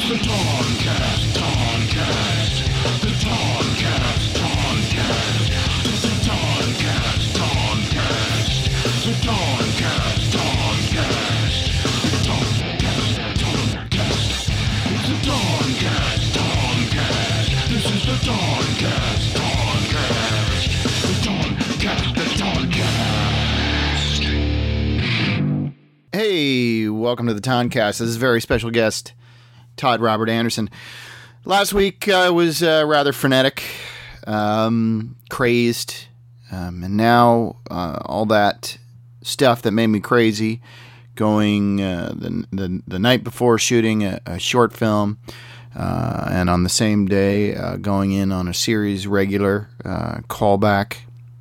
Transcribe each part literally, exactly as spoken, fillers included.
Hey, welcome to the Toncast. This is a very special guest, Todd Robert Anderson. Last week I uh, was uh, rather frenetic, um, crazed, um, and now uh, all that stuff that made me crazy, going uh, the, the the night before shooting a, a short film, uh, and on the same day uh, going in on a series regular uh, callback.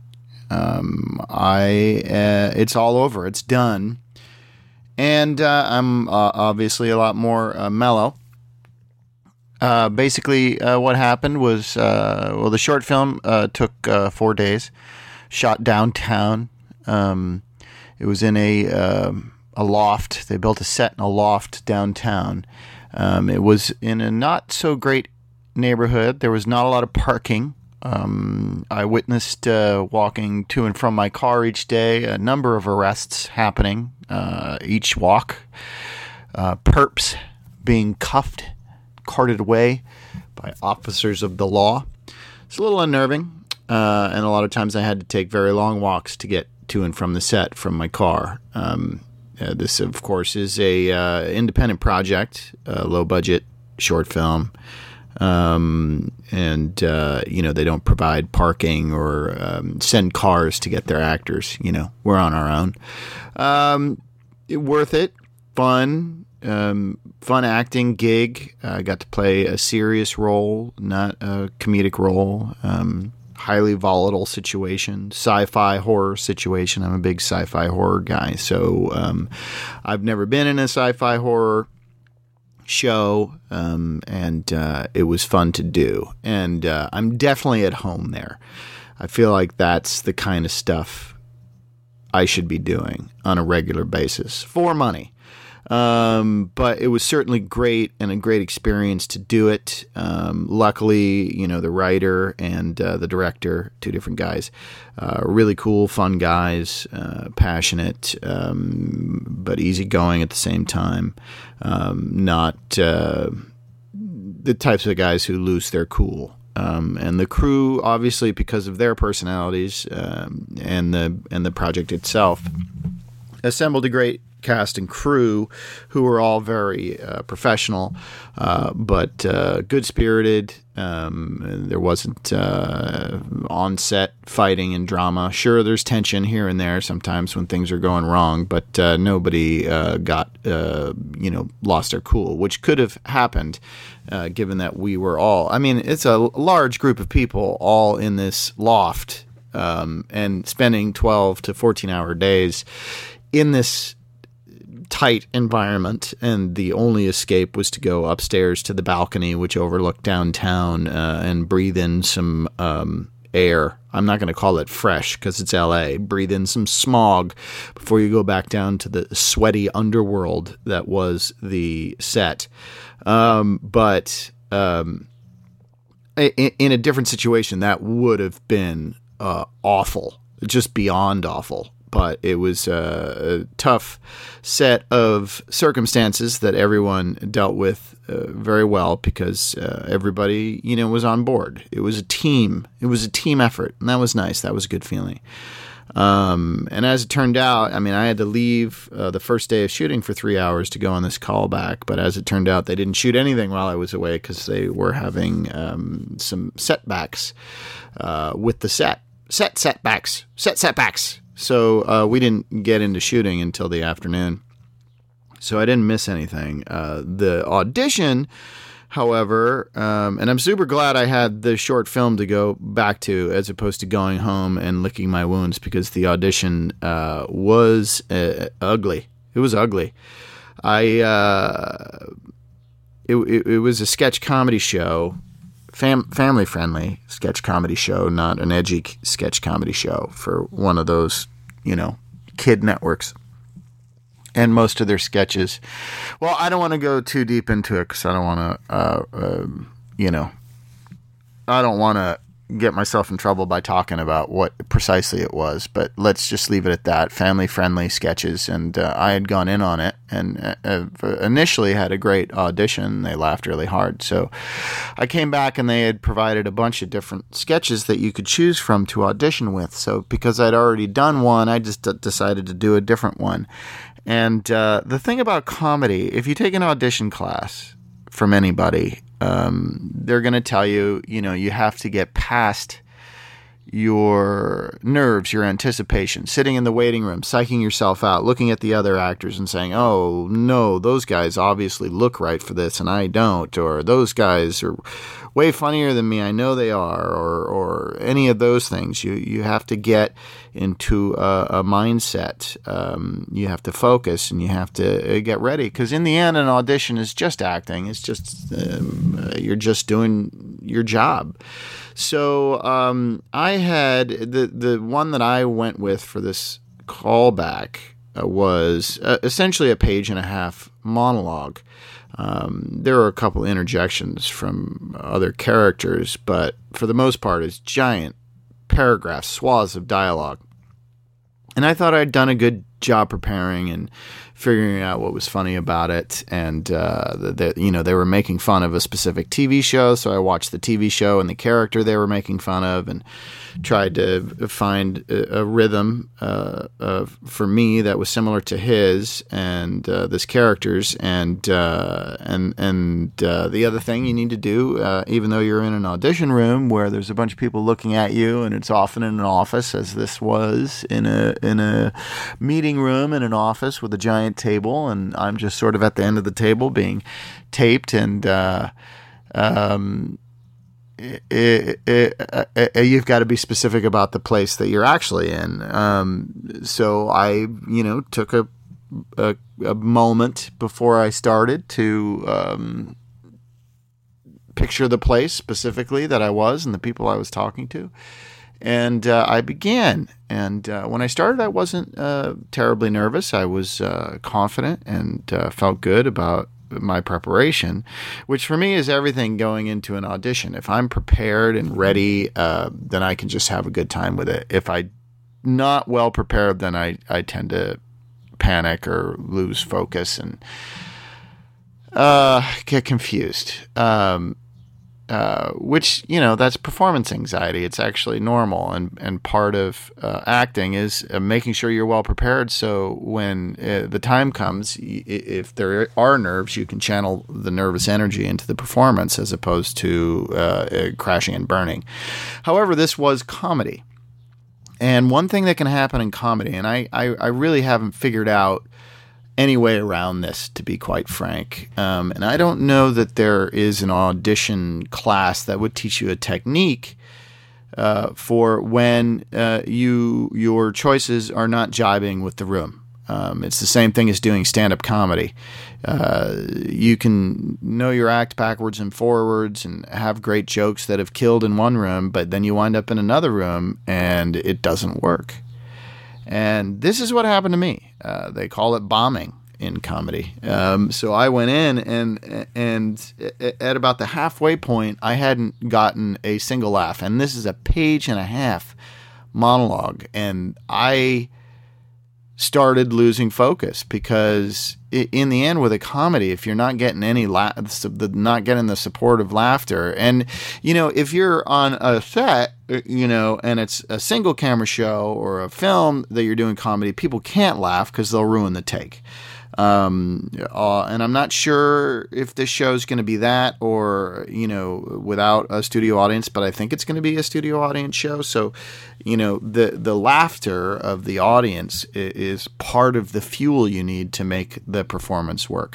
Um, I uh, it's all over. It's done. And uh, I'm uh, obviously a lot more uh, mellow. Uh, basically, uh, what happened was, uh, well, the short film uh, took uh, four days, shot downtown. Um, it was in a uh, a loft. They built a set in a loft downtown. Um, it was in a not so great neighborhood. There was not a lot of parking. Um, I witnessed uh, walking to and from my car each day a number of arrests happening uh, each walk. Uh, perps being cuffed, carted away by officers of the law. It's a little unnerving, uh, and a lot of times I had to take very long walks to get to and from the set from my car. Um, uh, this, of course, is a uh, independent project, a low-budget short film. Um, and, uh, you know, they don't provide parking or um, send cars to get their actors. You know, we're on our own. Um, it, worth it. Fun. Um, fun acting gig. I uh, got to play a serious role, not a comedic role. Um, highly volatile situation. Sci-fi horror situation. I'm a big sci-fi horror guy. So um, I've never been in a sci-fi horror show, um, and uh, it was fun to do. And uh, I'm definitely at home there. I feel like that's the kind of stuff I should be doing on a regular basis for money. Um, but it was certainly great and a great experience to do it. Um, luckily, you know, the writer and uh, the director, two different guys, uh, really cool, fun guys, uh, passionate, um, but easygoing at the same time. Um, not uh, the types of guys who lose their cool. Um, and the crew, obviously, because of their personalities um, and the and the project itself, assembled a great cast and crew who were all very uh, professional, uh, but uh, good-spirited. Um, there wasn't uh, on-set fighting and drama. Sure, there's tension here and there sometimes when things are going wrong, but uh, nobody uh, got, uh, you know, lost their cool, which could have happened uh, given that we were all, I mean, it's a large group of people all in this loft um, and spending twelve to fourteen hour days in this tight environment, and the only escape was to go upstairs to the balcony which overlooked downtown uh, and breathe in some um, air. I'm not going to call it fresh because it's L A. Breathe in some smog before you go back down to the sweaty underworld that was the set. Um, but um, in, in a different situation, that would have been uh, awful, just beyond awful. But it was a, a tough set of circumstances that everyone dealt with uh, very well because uh, everybody, you know, was on board. It was a team. It was a team effort, and that was nice. That was a good feeling. Um, and as it turned out, I mean, I had to leave uh, the first day of shooting for three hours to go on this callback. But as it turned out, they didn't shoot anything while I was away because they were having um, some setbacks uh, with the set. Set setbacks. Set setbacks. So uh, we didn't get into shooting until the afternoon. So I didn't miss anything. Uh, the audition, however, um, and I'm super glad I had the short film to go back to as opposed to going home and licking my wounds because the audition uh, was uh, ugly. It was ugly. I uh, it, it, it was a sketch comedy show. Fam- family-friendly sketch comedy show, not an edgy sketch comedy show for one of those, you know, kid networks. and most of their sketches. Well, I don't want to go too deep into it because I don't want to, uh, uh, you know, I don't want to get myself in trouble by talking about what precisely it was, but let's just leave it at that. Family-friendly sketches, and uh, I had gone in on it, and uh, initially had a great audition. They laughed really hard, so I came back, and they had provided a bunch of different sketches that you could choose from to audition with. So because I'd already done one, I just d- decided to do a different one. And uh, the thing about comedy, if you take an audition class from anybody, Um, they're going to tell you, you know, you have to get past your nerves, your anticipation, sitting in the waiting room, psyching yourself out, looking at the other actors and saying, oh, no, those guys obviously look right for this and I don't, or those guys are way funnier than me, I know they are, or or any of those things. You you have to get into a, a mindset. Um, you have to focus and you have to get ready, because in the end, an audition is just acting. It's just um, you're just doing your job. So um, I had the the one that I went with for this callback uh, was uh, essentially a page and a half monologue. Um, there are a couple interjections from other characters, but for the most part, it's giant paragraphs, swaths of dialogue. And I thought I'd done a good job preparing and figuring out what was funny about it. And, uh, the, the, you know, they were making fun of a specific T V show, so I watched the T V show and the character they were making fun of and tried to find a, a rhythm uh, uh, for me that was similar to his and uh, this character's. And uh, and and uh, the other thing you need to do, uh, even though you're in an audition room where there's a bunch of people looking at you, and it's often in an office, as this was in a in a meeting room in an office with a giant table, and I'm just sort of at the end of the table being taped, and uh, um, it, it, it, it, you've got to be specific about the place that you're actually in. Um, so I, you know, took a, a, a moment before I started to um, picture the place specifically that I was and the people I was talking to. And uh, I began. And uh, when I started, I wasn't uh, terribly nervous. I was uh, confident and uh, felt good about my preparation, which for me is everything going into an audition. If I'm prepared and ready, uh, then I can just have a good time with it. If I'm not well prepared, then I, I tend to panic or lose focus and uh, get confused. Um Uh, which, you know, that's performance anxiety. It's actually normal. And, and part of uh, acting is uh, making sure you're well prepared. So when uh, the time comes, y- if there are nerves, you can channel the nervous energy into the performance as opposed to uh, uh, crashing and burning. However, this was comedy. And one thing that can happen in comedy, and I, I, I really haven't figured out any way around this, to be quite frank. Um, and I don't know that there is an audition class that would teach you a technique uh, for when uh, you your choices are not jibing with the room. Um, it's the same thing as doing stand-up comedy. Uh, you can know your act backwards and forwards and have great jokes that have killed in one room, but then you wind up in another room and it doesn't work. And this is what happened to me. Uh, they call it bombing in comedy. Um, so I went in, and and at about the halfway point, I hadn't gotten a single laugh. And this is a page and a half monologue. And I started losing focus because in the end, with a comedy, if you're not getting any la- not getting the support of laughter, and you know, if you're on a set, you know, and it's a single camera show or a film that you're doing comedy, people can't laugh because they'll ruin the take. Um, uh, and I'm not sure if this show is going to be that or, you know, without a studio audience, but I think it's going to be a studio audience show. So, you know, the, the laughter of the audience is part of the fuel you need to make the performance work.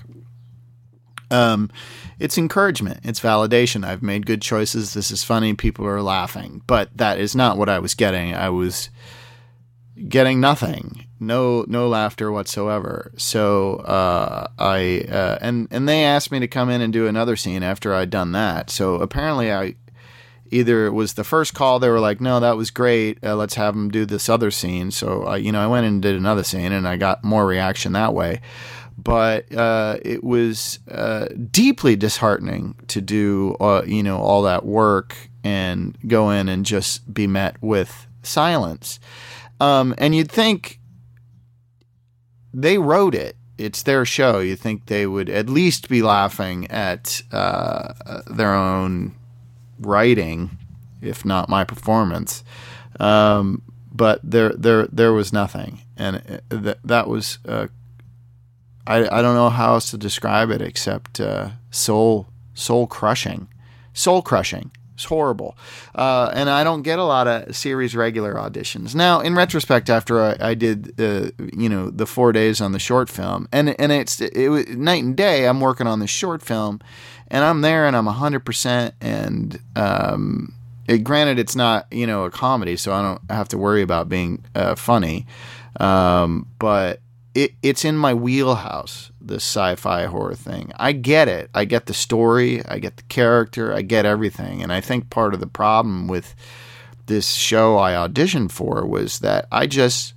Um, it's encouragement. It's validation. I've made good choices. This is funny. People are laughing, but that is not what I was getting. I was getting nothing. No, no laughter whatsoever. So, uh, I, uh, and, and they asked me to come in and do another scene after I'd done that. So apparently I, either it was the first call, they were like, no, that was great, uh, let's have him do this other scene. So, uh, you know, I went and did another scene, and I got more reaction that way. But uh, it was uh, deeply disheartening to do, uh, you know, all that work and go in and just be met with silence. Um, and you'd think they wrote it. It's their show. You think they would at least be laughing at uh, their own writing, if not my performance. Um, but there, there, there was nothing, and that that was. Uh, I I don't know how else to describe it except uh, soul soul crushing, soul crushing. It's horrible. Uh, and I don't get a lot of series regular auditions. Now, in retrospect, after I, I did, uh, you know, the four days on the short film, and and it's it was night and day. I'm working on the short film, and I'm there, and I'm one hundred percent. And um, it, granted, it's not, you know, a comedy, so I don't have to worry about being uh, funny. Um, but it, it's in my wheelhouse, this sci-fi horror thing. I get it. I get the story. I get the character. I get everything. And I think part of the problem with this show I auditioned for was that I just,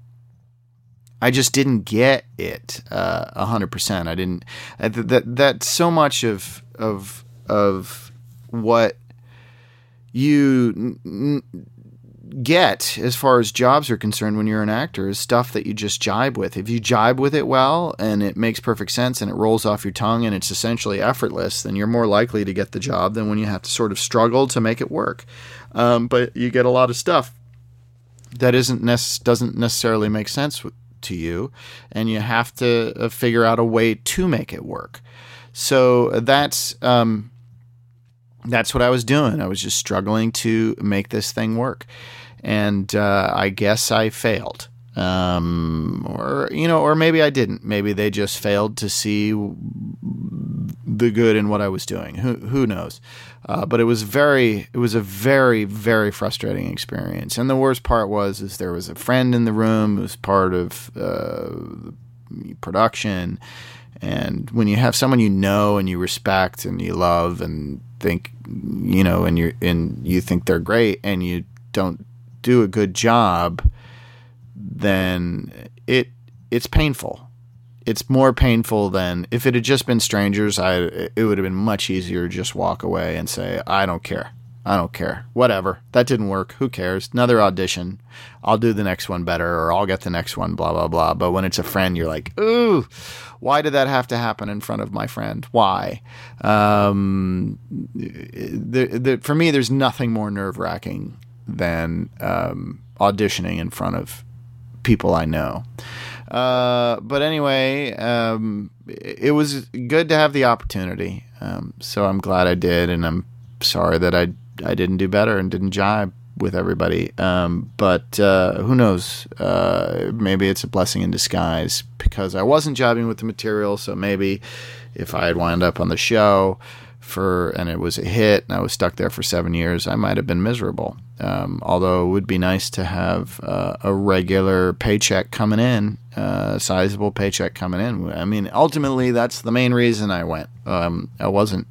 I just didn't get it uh, one hundred percent. I didn't. Uh, that that so much of of of what you n- get as far as jobs are concerned when you're an actor is stuff that you just jibe with. If you jibe with it well and it makes perfect sense and it rolls off your tongue and it's essentially effortless, then you're more likely to get the job than when you have to sort of struggle to make it work. Um, but you get a lot of stuff that isn't nec- doesn't necessarily make sense to you, and you have to uh, figure out a way to make it work. So that's um, that's what I was doing. I was just struggling to make this thing work. And uh, I guess I failed, um, or you know, or maybe I didn't. Maybe they just failed to see the good in what I was doing. Who who knows? Uh, but it was very, it was a very, very frustrating experience. And the worst part was, is there was a friend in the room who was part of uh, the production. And when you have someone you know and you respect and you love and think, you know, and you and you think they're great, and you don't do a good job, then it it's painful. It's more painful than if it had just been strangers. I it would have been much easier to just walk away and say, I don't care. I don't care. Whatever. That didn't work. Who cares? Another audition. I'll do the next one better, or I'll get the next one, blah, blah, blah. But when it's a friend, you're like, ooh, why did that have to happen in front of my friend? Why? Um, the, the, for me, there's nothing more nerve-wracking than um, auditioning in front of people I know. Uh, but anyway, um, it was good to have the opportunity. Um, so I'm glad I did, and I'm sorry that I I didn't do better and didn't jibe with everybody. Um, but uh, who knows? Uh, maybe it's a blessing in disguise, because I wasn't jibing with the material. So maybe if I had wound up on the show for and it was a hit and I was stuck there for seven years, I might have been miserable. Um, although it would be nice to have uh, a regular paycheck coming in, uh, a sizable paycheck coming in. I mean, ultimately, that's the main reason I went. Um, I wasn't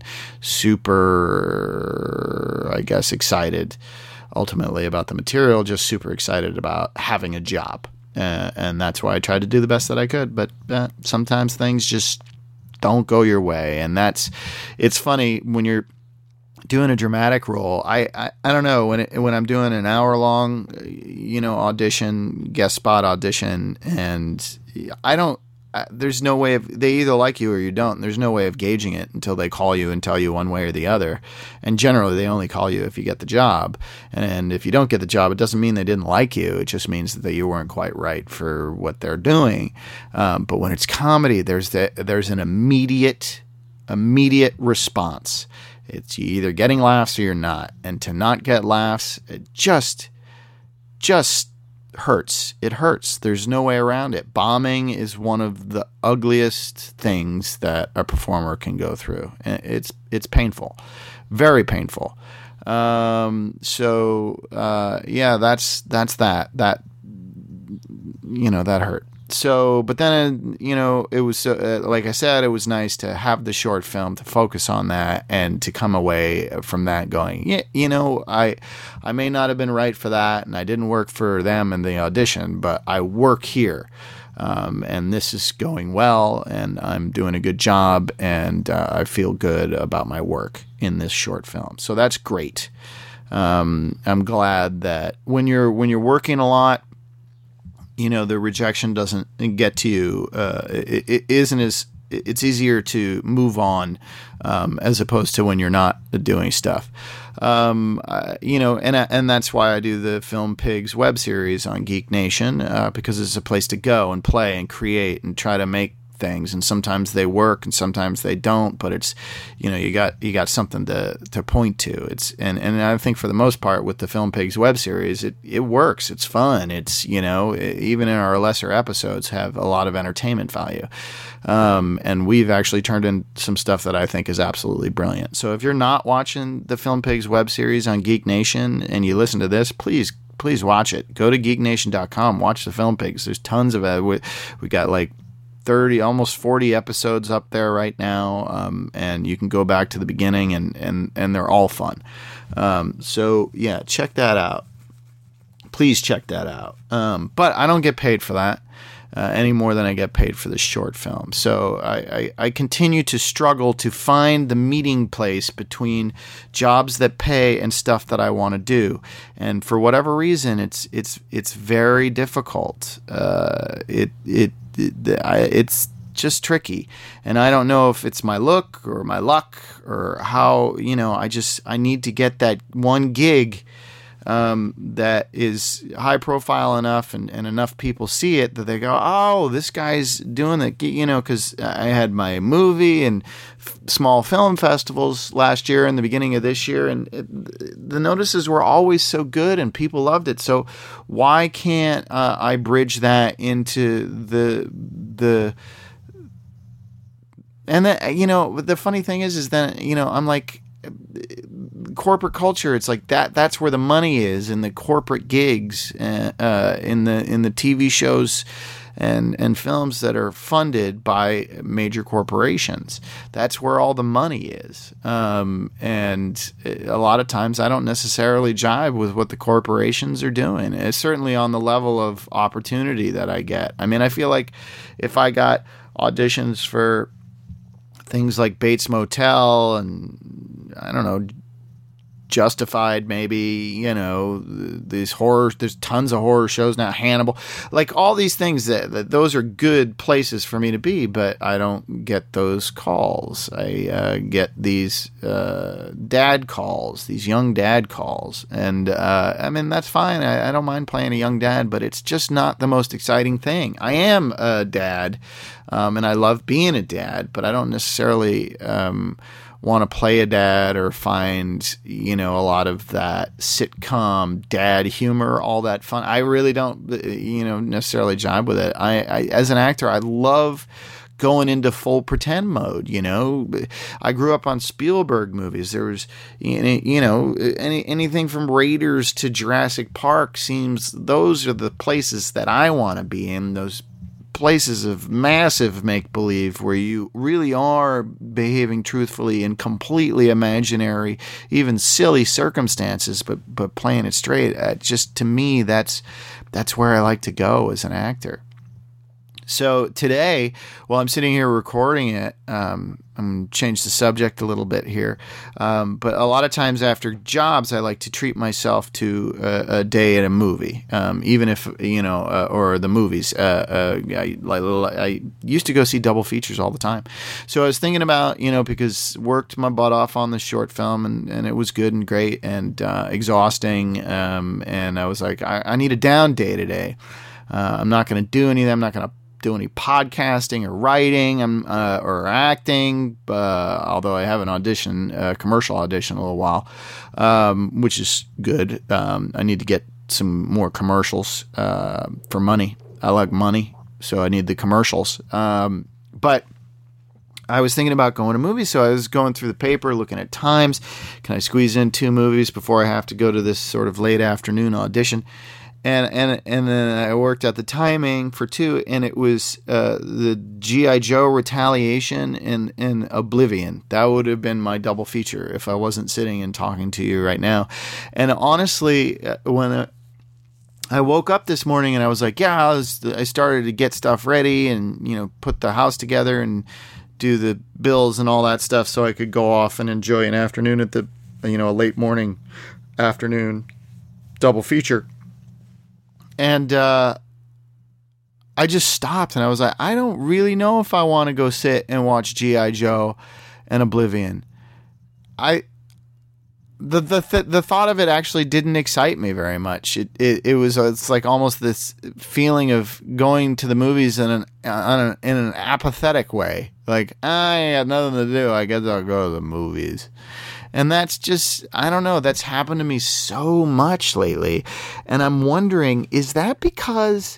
super, I guess, excited ultimately about the material, just super excited about having a job. Uh, and that's why I tried to do the best that I could. But uh, sometimes things just don't go your way. And that's, it's funny when you're doing a dramatic role. I, I, I don't know, when it, when I'm doing an hour long, you know, audition, guest spot audition, and I don't, I, there's no way of, they either like you or you don't. There's no way of gauging it until they call you and tell you one way or the other. And generally they only call you if you get the job. And if you don't get the job, it doesn't mean they didn't like you. It just means that you weren't quite right for what they're doing. Um, but when it's comedy, there's the, there's an immediate, immediate response. It's you either getting laughs or you're not. And to not get laughs, it just, just hurts. It hurts. There's no way around it. Bombing is one of the ugliest things that a performer can go through. It's it's painful, very painful. Um, so uh, yeah, that's that's that. That you know that hurt. so, but then, you know, it was, uh, like I said, it was nice to have the short film to focus on that and to come away from that going, yeah, you know, I, I may not have been right for that, and I didn't work for them in the audition, but I work here. Um, and this is going well, and I'm doing a good job, and uh, I feel good about my work in this short film. So that's great. Um, I'm glad that when you're when you're working a lot, you know, the rejection doesn't get to you. Uh, it, it isn't as it's easier to move on um, as opposed to when you're not doing stuff. Um, uh, you know, and and that's why I do the Film Pigs web series on Geek Nation, uh, because it's a place to go and play and create and try to make things. And sometimes they work and sometimes they don't, but it's, you know, you got you got something to to point to. It's and, and I think for the most part with the Film Pigs web series, it it works. It's fun. It's, you know, even in our lesser episodes have a lot of entertainment value. Um, and we've actually turned in some stuff that I think is absolutely brilliant. So if you're not watching the Film Pigs web series on Geek Nation and you listen to this, please please watch it. Go to geek nation dot com, watch the Film Pigs. There's tons of it. We, we got like thirty, almost forty episodes up there right now, um, and you can go back to the beginning, and, and, and they're all fun. Um, so, yeah, check that out. Please check that out. Um, but I don't get paid for that uh, any more than I get paid for the short film. So I, I, I continue to struggle to find the meeting place between jobs that pay and stuff that I want to do. And for whatever reason, it's it's it's very difficult. Uh, it it It's just tricky, and I don't know if it's my look or my luck or how, you know, I just, I need to get that one gig um, that is high profile enough and, and enough people see it that they go, oh, this guy's doing it, you know, because I had my movie and f- small film festivals last year and the beginning of this year, and it, the notices were always so good and people loved it. So why can't uh, I bridge that into the the and then, you know, the funny thing is, is that, you know, I'm like, corporate culture, it's like that that's where the money is, in the corporate gigs, uh, uh, in the in the T V shows and and films that are funded by major corporations. That's where all the money is. Um, and a lot of times I don't necessarily jive with what the corporations are doing. It's certainly on the level of opportunity that I get. I mean, I feel like if I got auditions for things like Bates Motel and, I don't know, Justified, maybe, you know, these horror, there's tons of horror shows now, Hannibal, like all these things that, that those are good places for me to be, but I don't get those calls. I uh, get these uh, dad calls, these young dad calls. And uh, I mean, that's fine. I, I don't mind playing a young dad, but it's just not the most exciting thing. I am a dad, um, and I love being a dad, but I don't necessarily um, want to play a dad or find, you know, a lot of that sitcom dad humor, all that fun. I really don't, you know, necessarily jive with it. I, I as an actor, I love going into full pretend mode. You know, I grew up on Spielberg movies. There was, you know, any, anything from Raiders to Jurassic Park seems, those are the places that I want to be in, those places of massive make-believe where you really are behaving truthfully in completely imaginary, even silly circumstances, but but playing it straight. Uh, just to me, that's that's where I like to go as an actor. So today, while I'm sitting here recording it, um, I'm going to change the subject a little bit here. Um, but a lot of times after jobs, I like to treat myself to a, a day at a movie, um, even if, you know, uh, or the movies. Uh, uh, I, I used to go see double features all the time. So I was thinking about, you know, because worked my butt off on the short film, and, and it was good and great and uh, exhausting. Um, and I was like, I, I need a down day today. Uh, I'm not going to do anything. I'm not going to do any podcasting or writing um, uh, or acting, uh, although I have an audition, a commercial audition in a little while, um, which is good. Um, I need to get some more commercials uh, for money. I like money, so I need the commercials. Um, but I was thinking about going to movies, so I was going through the paper, looking at times. Can I squeeze in two movies before I have to go to this sort of late afternoon audition? And and and then I worked out the timing for two, and it was uh, the G I. Joe Retaliation and, and Oblivion. That would have been my double feature if I wasn't sitting and talking to you right now. And honestly, when uh, I woke up this morning and I was like, yeah, I, was, I started to get stuff ready and, you know, put the house together and do the bills and all that stuff so I could go off and enjoy an afternoon at the, you know, a late morning afternoon double feature. And uh, I just stopped and I was like, I don't really know if I want to go sit and watch G I. Joe and Oblivion. I the the th- the thought of it actually didn't excite me very much. It it, it was it's like almost this feeling of going to the movies in an, on an in an apathetic way. Like, I got nothing to do. I guess I'll go to the movies. And that's just, I don't know, that's happened to me so much lately. And I'm wondering, is that because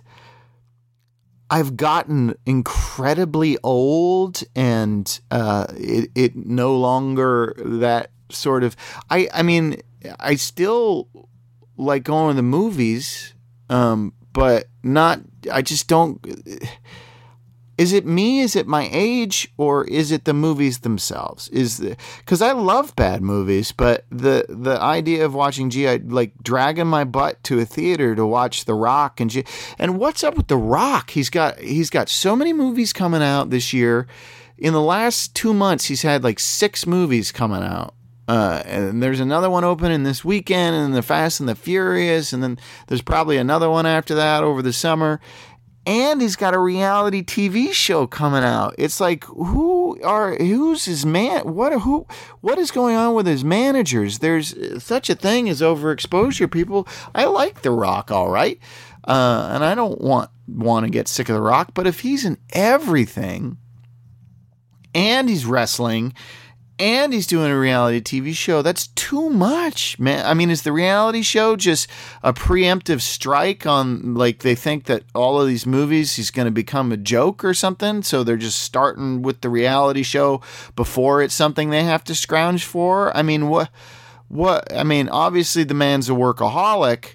I've gotten incredibly old and uh, it, it no longer that sort of, I, I mean, I still like going to the movies, um, but not, I just don't, is it me? Is it my age? Or is it the movies themselves? Is the because I love bad movies, but the the idea of watching G I, like dragging my butt to a theater to watch The Rock and G, and what's up with The Rock? He's got he's got so many movies coming out this year. In the last two months, he's had like six movies coming out. Uh, and there's another one opening this weekend, and The Fast and the Furious, and then there's probably another one after that over the summer. And he's got a reality T V show coming out. It's like, who are, who's his man? What, who, what is going on with his managers? There's such a thing as overexposure, people. I like The Rock, all right. Uh, and I don't want, want to get sick of The Rock, but if he's in everything and he's wrestling and he's doing a reality T V show, that's too much, man. I mean, is the reality show just a preemptive strike on, like, they think that all of these movies he's going to become a joke or something, so they're just starting with the reality show before it's something they have to scrounge for? I mean, what, what, I mean, obviously the man's a workaholic,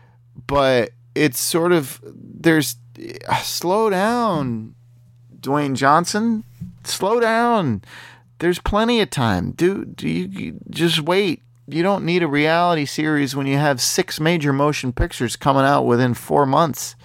but it's sort of, there's, uh, slow down, Dwayne Johnson, slow down. There's plenty of time. Do, do you, you just wait. You don't need a reality series when you have six major motion pictures coming out within four months.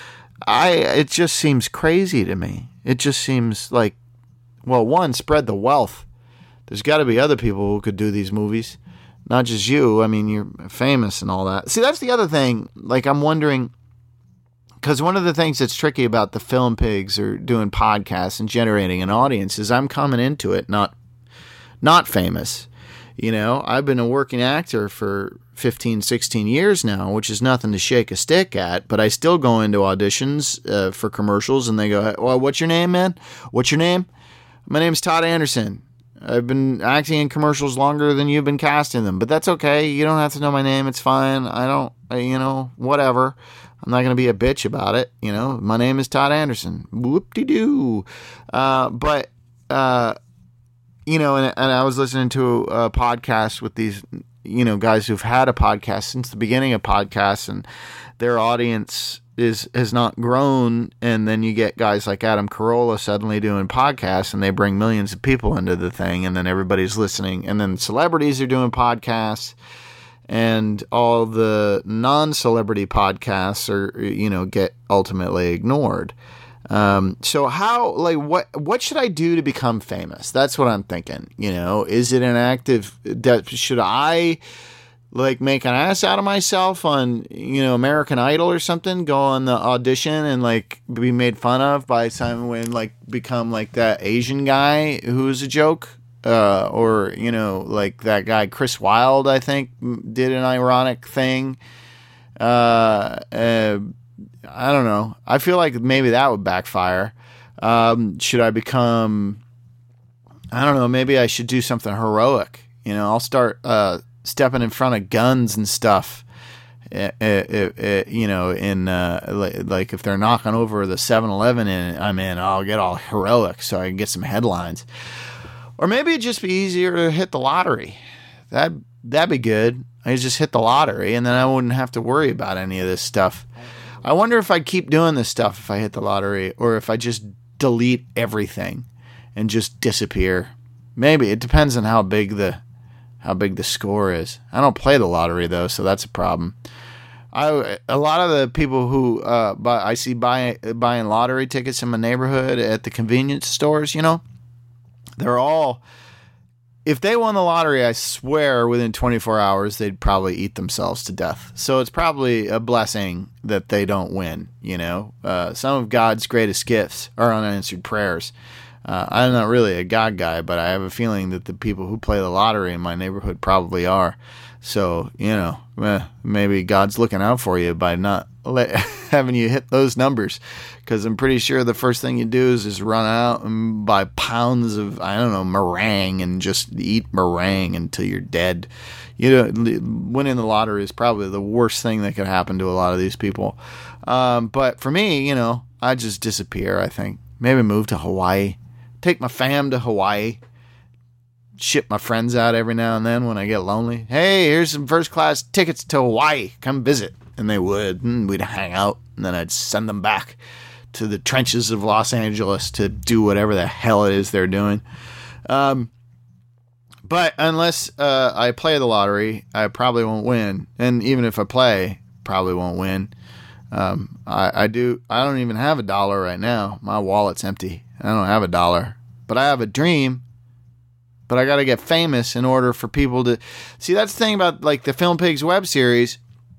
I it just seems crazy to me. It just seems like, well, one, spread the wealth. There's got to be other people who could do these movies, not just you. I mean, you're famous and all that. See, that's the other thing. Like, I'm wondering, because one of the things that's tricky about the film pigs or doing podcasts and generating an audience is I'm coming into it not not famous. You know, I've been a working actor for fifteen, sixteen years now, which is nothing to shake a stick at, but I still go into auditions uh, for commercials and they go, well, what's your name, man? What's your name? My name's Todd Anderson. I've been acting in commercials longer than you've been casting them, but that's okay. You don't have to know my name. It's fine. I don't, you know, whatever. I'm not going to be a bitch about it. You know, my name is Todd Anderson. Whoop-de-doo. Uh, but, uh, you know, and, and I was listening to a podcast with these, you know, guys who've had a podcast since the beginning of podcasts, and their audience is has not grown. And then you get guys like Adam Carolla suddenly doing podcasts, and they bring millions of people into the thing, and then everybody's listening. And then celebrities are doing podcasts. And all the non-celebrity podcasts are, you know, get ultimately ignored. Um, so how, like, what, what should I do to become famous? That's what I'm thinking. You know, is it an active, should I, like, make an ass out of myself on, you know, American Idol or something, go on the audition and, like, be made fun of by someone, like, become, like, that Asian guy who's a joke? Uh, or, you know, like that guy Chris Wilde, I think, did an ironic thing. Uh, uh, I don't know. I feel like maybe that would backfire. Um, should I become, I don't know, maybe I should do something heroic. You know, I'll start uh, stepping in front of guns and stuff. It, it, it, you know, in uh, like if they're knocking over the seven eleven and I'm in, I'll get all heroic so I can get some headlines. Or maybe it'd just be easier to hit the lottery. That That'd be good. I just hit the lottery, and then I wouldn't have to worry about any of this stuff. I wonder if I'd keep doing this stuff if I hit the lottery, or if I just delete everything and just disappear. Maybe. It depends on how big the how big the score is. I don't play the lottery, though, so that's a problem. I a lot of the people who uh, buy, I see buy, buying lottery tickets in my neighborhood at the convenience stores, you know, they're all... If they won the lottery, I swear within twenty-four hours, they'd probably eat themselves to death. So it's probably a blessing that they don't win, you know. Uh, some of God's greatest gifts are unanswered prayers. Uh, I'm not really a God guy, but I have a feeling that the people who play the lottery in my neighborhood probably are. So, you know, eh, maybe God's looking out for you by not let, having you hit those numbers. Because I'm pretty sure the first thing you do is just run out and buy pounds of, I don't know, meringue and just eat meringue until you're dead. You know, winning the lottery is probably the worst thing that could happen to a lot of these people. Um, but for me, you know, I just disappear, I think. Maybe move to Hawaii. Take my fam to Hawaii. Ship my friends out every now and then when I get lonely. Hey, here's some first class tickets to Hawaii. Come visit. And they would. And we'd hang out. And then I'd send them back to the trenches of Los Angeles to do whatever the hell it is they're doing. Um, but unless uh, I play the lottery, I probably won't win. And even if I play, probably won't win. Um, I, I do. I don't even have a dollar right now. My wallet's empty. I don't have a dollar. But I have a dream. But I got to get famous in order for people to... See, that's the thing about like the Film Pigs web series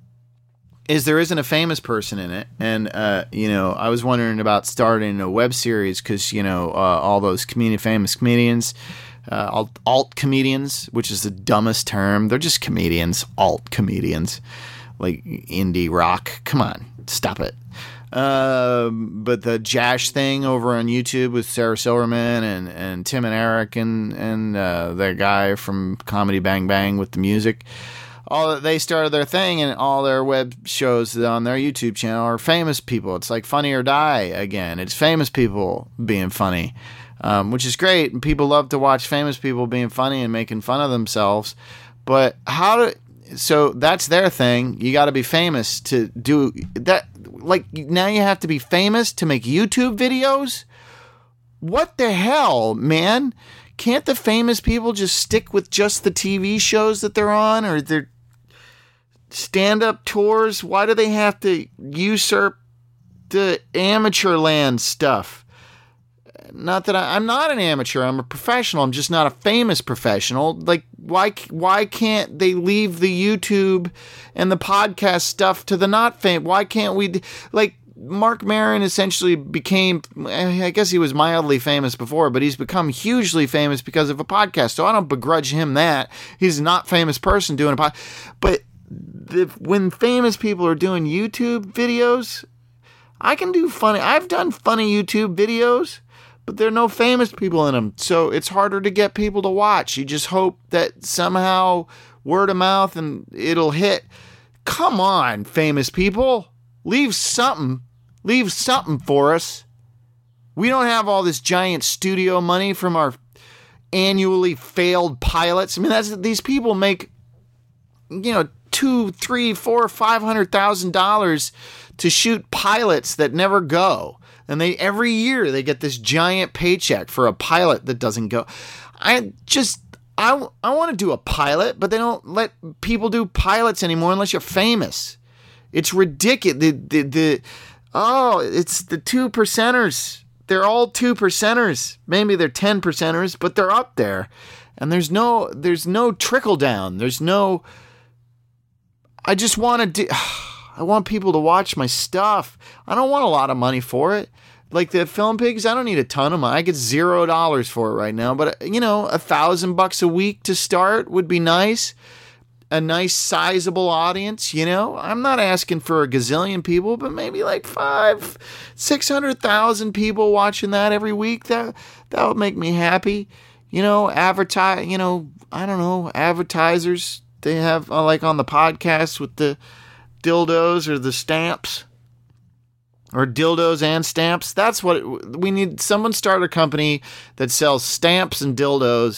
is there isn't a famous person in it. And, uh, you know, I was wondering about starting a web series because, you know, uh, all those comedian, famous comedians, uh, alt, alt comedians, which is the dumbest term. They're just comedians, alt comedians, like indie rock. Come on, stop it. Uh, but the Jash thing over on YouTube with Sarah Silverman and, and Tim and Eric and, and uh, the guy from Comedy Bang Bang with the music, all they started their thing, and all their web shows on their YouTube channel are famous people. It's like Funny or Die again. It's famous people being funny, um, which is great. And people love to watch famous people being funny and making fun of themselves. But how do... So that's their thing. You got to be famous to do that. Like, now you have to be famous to make YouTube videos? What the hell, man? Can't the famous people just stick with just the T V shows that they're on or their stand-up tours? Why do they have to usurp the amateur land stuff? Not that I, I'm not an amateur. I'm a professional. I'm just not a famous professional. Like, why why can't they leave the YouTube and the podcast stuff to the not famous? Why can't we, like, Mark Maron essentially became, I guess he was mildly famous before, but he's become hugely famous because of a podcast. So I don't begrudge him that. He's a not famous person doing a podcast. But the, when famous people are doing YouTube videos, I can do funny. I've done funny YouTube videos. But there are no famous people in them, so it's harder to get people to watch. You just hope that somehow word of mouth and it'll hit. Come on, famous people. Leave something. Leave something for us. We don't have all this giant studio money from our annually failed pilots. I mean, that's these people make, you know, two, three, four, five hundred thousand dollars to shoot pilots that never go. And they every year they get this giant paycheck for a pilot that doesn't go. I just, I, I want to do a pilot, but they don't let people do pilots anymore unless you're famous. It's ridiculous. The, the, the, oh, it's the two percenters. They're all two percenters. Maybe they're ten percenters, but they're up there. And there's no, there's no trickle down. There's no, I just want to do... I want people to watch my stuff. I don't want a lot of money for it. Like the Film Pigs, I don't need a ton of money. I get zero dollars for it right now. But, you know, a thousand bucks a week to start would be nice. A nice sizable audience, you know. I'm not asking for a gazillion people, but maybe like five, six hundred thousand people watching that every week. That that would make me happy. You know, advertise. You know, I don't know, advertisers. They have uh, like on the podcast with the dildos or the stamps or dildos and stamps. That's what it, we need. Someone start a company that sells stamps and dildos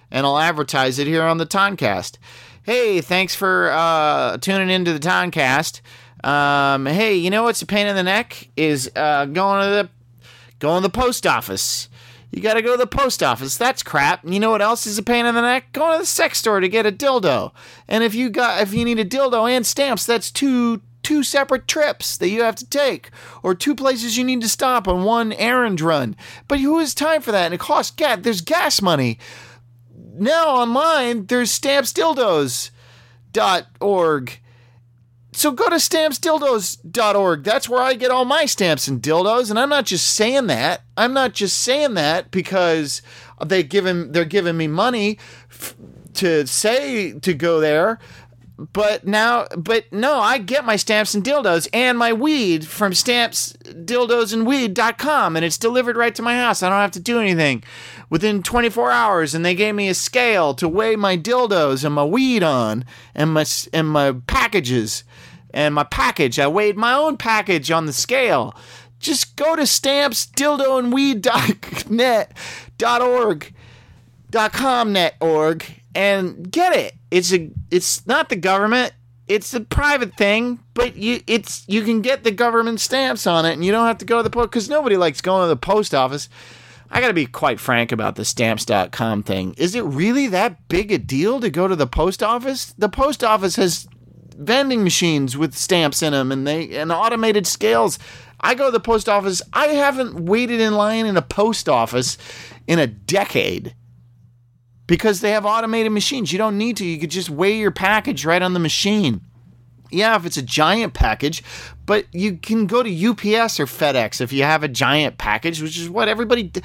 and I'll advertise it here on the Toncast. Hey, thanks for uh, tuning into the Toncast. Um, hey, you know what's a pain in the neck? Is uh, going to the going to the post office. You got to go to the post office. That's crap. You know what else is a pain in the neck? Going to the sex store to get a dildo. And if you got if you need a dildo and stamps, that's two two separate trips that you have to take, or two places you need to stop on one errand run. But who has time for that? And it costs gas. There's gas money. Now online, there's stamps dildos dot org. So go to stamps dildos dot org. That's where I get all my stamps and dildos. And I'm not just saying that. I'm not just saying that because they given they're giving me money f- to say to go there. But now, but no, I get my stamps and dildos and my weed from stamps dildos and weed dot com, and it's delivered right to my house. I don't have to do anything within twenty-four hours, and they gave me a scale to weigh my dildos and my weed on, and my and my packages and my package. I weighed my own package on the scale. Just go to stamps dildo and weed dot net dot org dot com net org and get it. It's a it's not the government, it's a private thing, but you it's you can get the government stamps on it, and you don't have to go to the post, because nobody likes going to the post office. I gotta be quite frank about the stamps dot com thing. Is it really that big a deal to go to the post office? The post office has vending machines with stamps in them, and they and automated scales. I go to the post office. I haven't waited in line in a post office in a decade, because they have automated machines. You don't need to. You could just weigh your package right on the machine. Yeah, if it's a giant package, but you can go to U P S or FedEx if you have a giant package, which is what everybody d-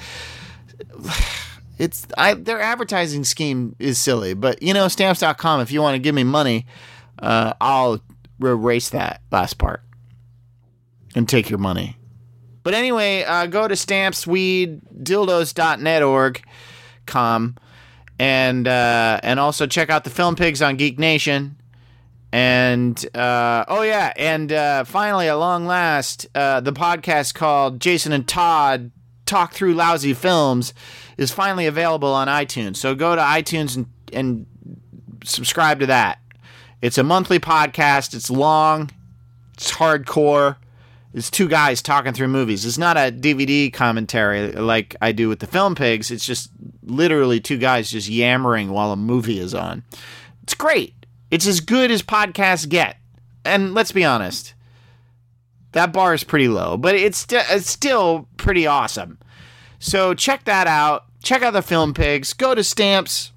it's I their advertising scheme is silly, but you know, stamps dot com, if you want to give me money, uh, I'll erase that last part and take your money. But anyway, uh, go to stamps weed dildos dot net org com. And uh, and also check out the Film Pigs on Geek Nation. And, uh, oh yeah, and uh, finally, at long last, uh, the podcast called Jason and Todd Talk Through Lousy Films is finally available on iTunes. So go to iTunes and, and subscribe to that. It's a monthly podcast. It's long. It's hardcore. It's two guys talking through movies. It's not a D V D commentary like I do with the Film Pigs. It's just literally two guys just yammering while a movie is on. It's great. It's as good as podcasts get. And let's be honest, that bar is pretty low, but it's, st- it's still pretty awesome. So check that out. Check out the Film Pigs. Go to stamps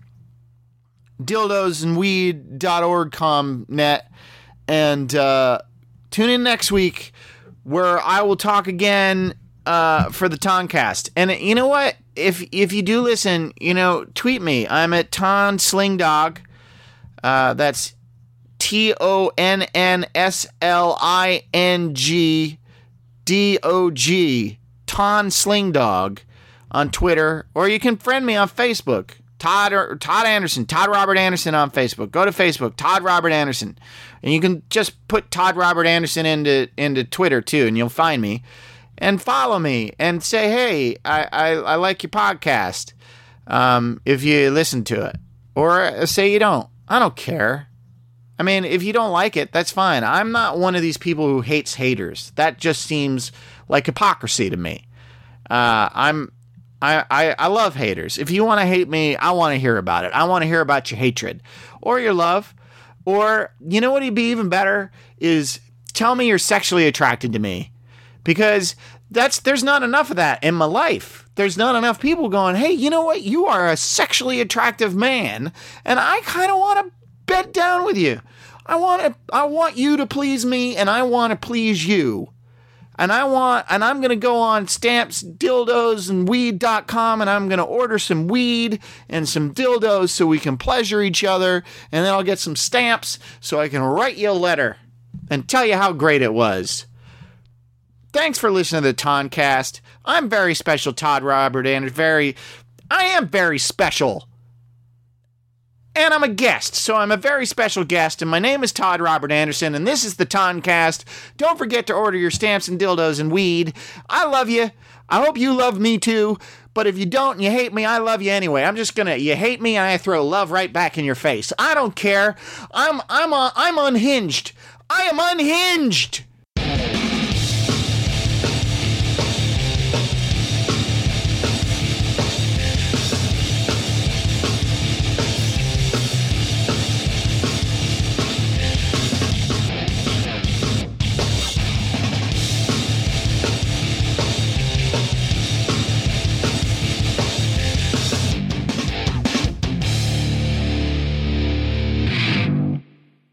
dildos and weed dot org com net and uh, tune in next week, where I will talk again uh, for the Toncast. And you know what? If if you do listen, you know, tweet me. I'm at Ton Slingdog. Uh, that's T O N N S L I N G D O G. Ton Slingdog on Twitter. Or you can friend me on Facebook. Todd or Todd Anderson. Todd Robert Anderson on Facebook. Go to Facebook. Todd Robert Anderson. And you can just put Todd Robert Anderson into into Twitter too, and you'll find me. And follow me and say, hey, I, I, I like your podcast, um, if you listen to it. Or say you don't. I don't care. I mean, if you don't like it, that's fine. I'm not one of these people who hates haters. That just seems like hypocrisy to me. Uh, I'm, I, I, I love haters. If you want to hate me, I want to hear about it. I want to hear about your hatred or your love. Or, you know what would be even better is tell me you're sexually attracted to me. Because that's there's not enough of that in my life. There's not enough people going, hey, you know what? You are a sexually attractive man, and I kind of want to bed down with you. I want to I want you to please me, and I want to please you. And I want and I'm going to go on stamps dildos and weed dot com, and I'm going to order some weed and some dildos so we can pleasure each other, and then I'll get some stamps so I can write you a letter and tell you how great it was. Thanks for listening to the Toncast. I'm very special, Todd Robert Anderson. Very, I am very special. and I'm a guest, so I'm a very special guest, and my name is Todd Robert Anderson, and this is the Toncast. Don't forget to order your stamps and dildos and weed. I love you. I hope you love me too, but if you don't and you hate me, I love you anyway. I'm just gonna, you hate me and I throw love right back in your face. I don't care. I'm, I'm, uh, I'm unhinged. I am unhinged.